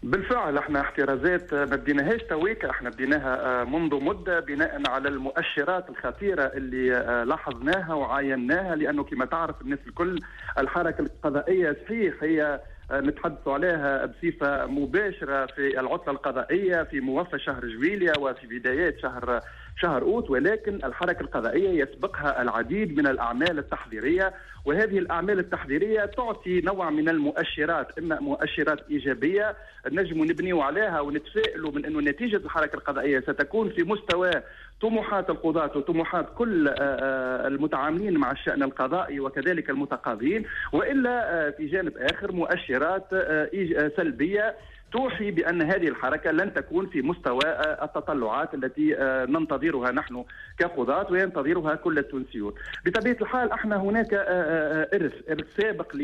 بالفعل احنا احترازات ما بديناهاش تويك، احنا بديناها منذ مده بناء على المؤشرات الخطيره اللي لاحظناها وعايناها، لانه كما تعرف الناس الكل الحركه القضائيه صحيح هي نتحدثوا عليها بصفه مباشره في العطله القضائيه في موسط شهر جويليا وفي بدايات شهر اوت، ولكن الحركه القضائيه يسبقها العديد من الاعمال التحضيريه، وهذه الاعمال التحضيريه تعطي نوع من المؤشرات، اما مؤشرات ايجابيه نجم نبنيوا عليها ونتفائلوا من انه نتيجه الحركه القضائيه ستكون في مستوى طموحات القضاة وطموحات كل المتعاملين مع الشأن القضائي وكذلك المتقاضين، وإلا في جانب آخر مؤشرات سلبية توحي بأن هذه الحركة لن تكون في مستوى التطلعات التي ننتظرها نحن كقضاة وينتظرها كل التونسيون. بطبيعة الحال احنا هناك إرث سابق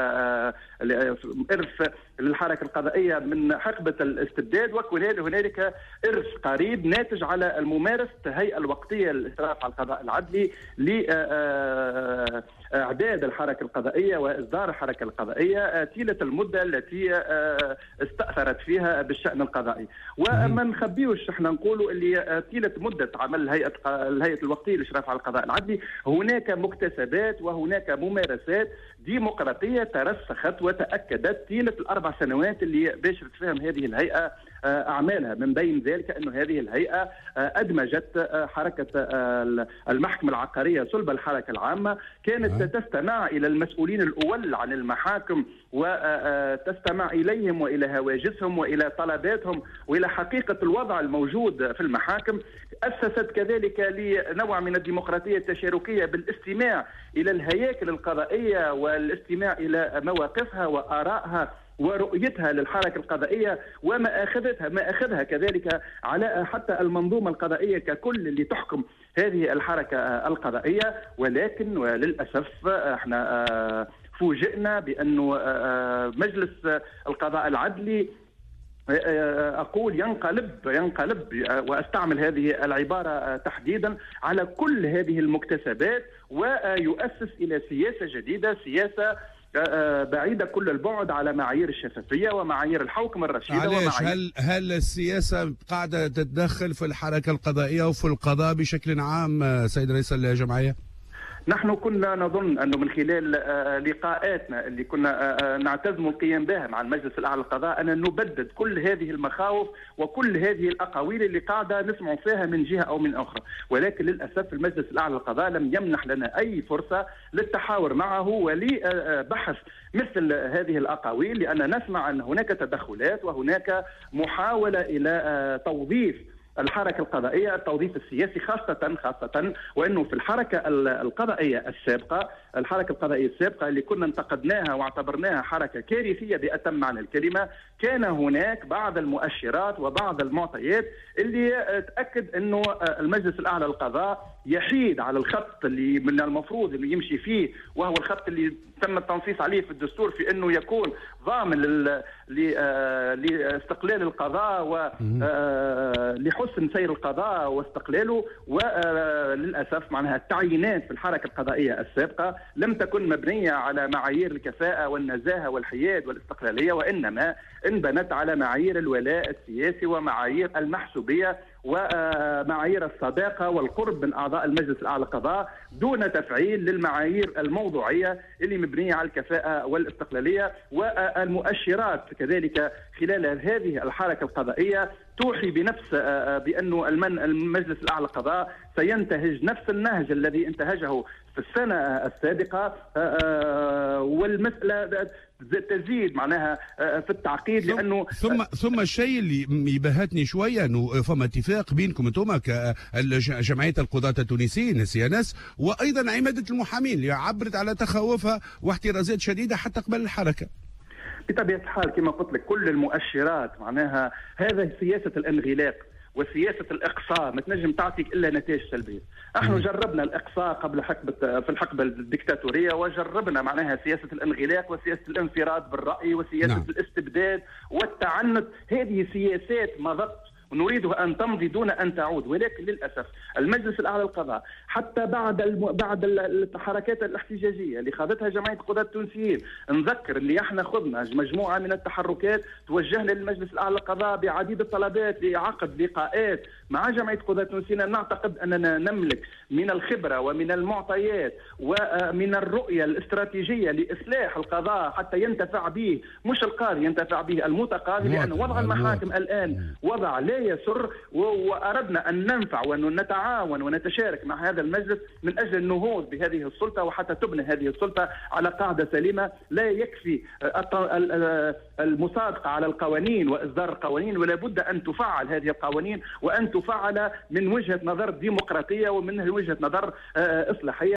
إرث للحركة القضائية من حقبة الاستبداد، وهنالك إرث قريب ناتج على الممارسة الهيئة الوقتية للإشراف على القضاء العدلي لإعداد الحركة القضائية وإصدار الحركة القضائية طيلة المدة التي استأثرت فيها بالشأن القضائي. وما نخبيوش احنا نقولوا اللي طيلة مدة عمل الهيئة الوقتية للإشراف على القضاء العدلي هناك مكتسبات وهناك ممارسات ديمقراطية ترسخت وتأكدت طيلة الأربع سنوات اللي باشرت فيهم هذه الهيئة أعمالها. من بين ذلك أن هذه الهيئة أدمجت حركة المحكمة العقارية صلب الحركة العامة، كانت تستمع إلى المسؤولين الأول عن المحاكم وتستمع إليهم وإلى هواجسهم وإلى طلباتهم وإلى حقيقة الوضع الموجود في المحاكم. أسست كذلك لنوع من الديمقراطية التشاركية بالاستماع إلى الهياكل القضائية والاستماع إلى مواقفها وآرائها ورؤيتها للحركة القضائية وما أخذها كذلك على حتى المنظومة القضائية ككل اللي تحكم هذه الحركة القضائية. ولكن وللأسف احنا فوجئنا بأنه مجلس القضاء العدلي أقول ينقلب وأستعمل هذه العبارة تحديدا على كل هذه المكتسبات، ويؤسس إلى سياسة جديدة، سياسة بعيدة كل البعد على معايير الشفافية ومعايير الحوكمة الرشيدة. علاش هل السياسة قاعدة تتدخل في الحركة القضائية وفي القضاء بشكل عام سيد رئيس الجمعية؟ نحن كنا نظن أنه من خلال لقاءاتنا اللي كنا نعتزم القيام بها مع المجلس الأعلى للقضاء أن نبدد كل هذه المخاوف وكل هذه الأقاويل اللي قاعدة نسمع فيها من جهة أو من أخرى، ولكن للأسف المجلس الأعلى للقضاء لم يمنح لنا أي فرصة للتحاور معه ولبحث مثل هذه الأقاويل، لأن نسمع أن هناك تدخلات وهناك محاولة إلى توظيف الحركة القضائية التوظيف السياسي خاصة وأنه في الحركة القضائية السابقة اللي كنا انتقدناها واعتبرناها حركة كارثية بأتم معنى الكلمة، كان هناك بعض المؤشرات وبعض المعطيات اللي تأكد أنه المجلس الأعلى للقضاء يحيد على الخط اللي من المفروض أنه يمشي فيه، وهو الخط اللي تم التنصيص عليه في الدستور في أنه يكون ضامن لاستقلال القضاء ولحسن سير القضاء واستقلاله. وللأسف معناها التعيينات في الحركة القضائية السابقة لم تكن مبنية على معايير الكفاءة والنزاهة والحياد والاستقلالية، وإنما انبنت على معايير الولاء السياسي ومعايير المحسوبية ومعايير الصداقة والقرب من أعضاء المجلس الأعلى للقضاء دون تفعيل للمعايير الموضوعية اللي مبنية على الكفاءة والاستقلالية. والمؤشرات كذلك خلال هذه الحركة القضائية توحي بنفس بأنه المجلس الأعلى للقضاء سينتهج نفس النهج الذي انتهجه في السنة السابقة، والمسألة تزيد معناها في التعقيد. لأنه ثم الشيء اللي يبهتني شوية أنه فما اتفاق بينكم انتم كجمعية القضاة التونسيين CNS وأيضا عمادة المحامين اللي عبرت على تخوفها واحترازات شديدة حتى قبل الحركة. بطبيعة الحال كما قلت لك كل المؤشرات معناها هذا سياسة الانغلاق وسياسة الإقصاء ما تنجم تعطيك إلا نتائج سلبية. نحن جربنا الإقصاء قبل في الحقبة الدكتاتورية، وجربنا معناها سياسة الانغلاق وسياسة الانفراد بالرأي وسياسة الاستبداد والتعنت. هذه سياسات مضت ونريدها أن تمضي دون أن تعود. ولكن للأسف المجلس الأعلى للقضاء حتى بعد الحركات الاحتجاجية اللي خاضتها جمعية القضاة التونسيين، نذكر اللي احنا خضنا مجموعة من التحركات، توجهنا للمجلس الأعلى للقضاء بعديد الطلبات لعقد لقاءات مع جمعية القضاة التونسيين. نعتقد أننا نملك من الخبرة ومن المعطيات ومن الرؤية الاستراتيجية لإصلاح القضاء حتى ينتفع به مش القاضي، ينتفع به المتقاضي، لأن وضع المحاكم الآن وضع لا يسر، وأردنا أن ننفع وأن نتعاون ونتشارك مع هذا المجلس من أجل النهوض بهذه السلطة وحتى تبنى هذه السلطة على قاعدة سليمة. لا يكفي المصادقة على القوانين وإصدار القوانين، ولا بد أن تفعل هذه القوانين وأن تفعل من وجهة نظر ديمقراطية ومن وجهة نظر إصلاحية.